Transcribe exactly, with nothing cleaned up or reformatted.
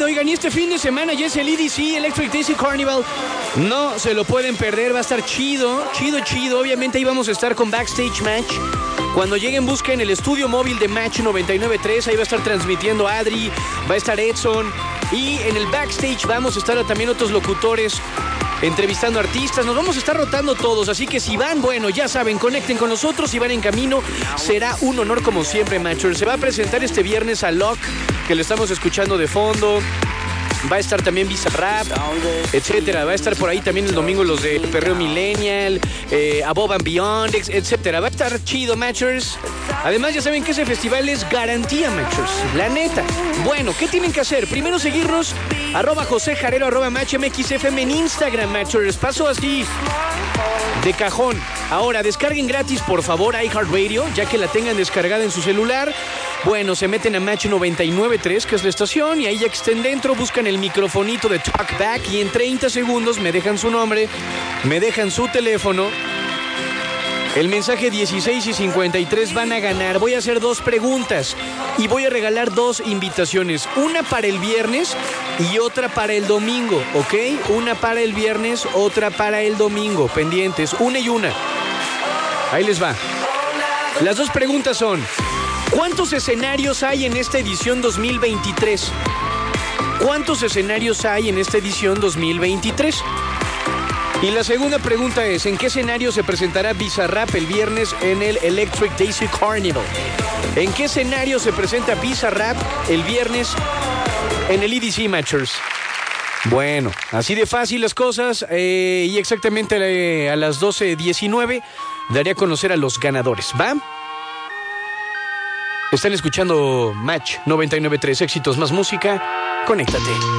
Oigan, y este fin de semana ya es el E D C, Electric Daisy Carnival. No se lo pueden perder, va a estar chido, chido, chido. Obviamente ahí vamos a estar con Backstage Match. Cuando lleguen, busquen el estudio móvil de Match noventa y nueve punto tres. Ahí va a estar transmitiendo Adri, va a estar Edson. Y en el backstage vamos a estar también otros locutores entrevistando artistas. Nos vamos a estar rotando todos. Así que si van, bueno, ya saben, conecten con nosotros. Si van en camino, será un honor como siempre, Matcher. Se va a presentar este viernes a Locke, que lo estamos escuchando de fondo. Va a estar también Bizarrap, etcétera. Va a estar por ahí también el domingo los de Perreo Millennial, eh, Above and Beyond, etcétera. Va a estar chido, Matchers. Además, ya saben que ese festival es garantía, Matchers. La neta. Bueno, ¿qué tienen que hacer? Primero seguirnos, arroba José Jarero, arroba Match M X F M en Instagram, Matchers. Paso así de cajón. Ahora, descarguen gratis, por favor, iHeartRadio, ya que la tengan descargada en su celular. Bueno, se meten a Match noventa y nueve punto tres, que es la estación, y ahí ya que estén dentro, buscan el microfonito de Talkback y en treinta segundos me dejan su nombre, me dejan su teléfono. El mensaje dieciséis y cincuenta y tres van a ganar. Voy a hacer dos preguntas y voy a regalar dos invitaciones. Una para el viernes y otra para el domingo, ¿ok? Una para el viernes, otra para el domingo. Pendientes, una y una. Ahí les va. Las dos preguntas son: ¿cuántos escenarios hay en esta edición dos mil veintitrés? ¿Cuántos escenarios hay en esta edición dos mil veintitrés? Y la segunda pregunta es: ¿en qué escenario se presentará Bizarrap el viernes en el Electric Daisy Carnival? ¿En qué escenario se presenta Bizarrap el viernes en el E D C, Matchers? Bueno, así de fácil las cosas, eh, y exactamente eh, a las doce diecinueve daré a conocer a los ganadores, ¿va? Están escuchando Match noventa y nueve punto tres, éxitos más música, conéctate.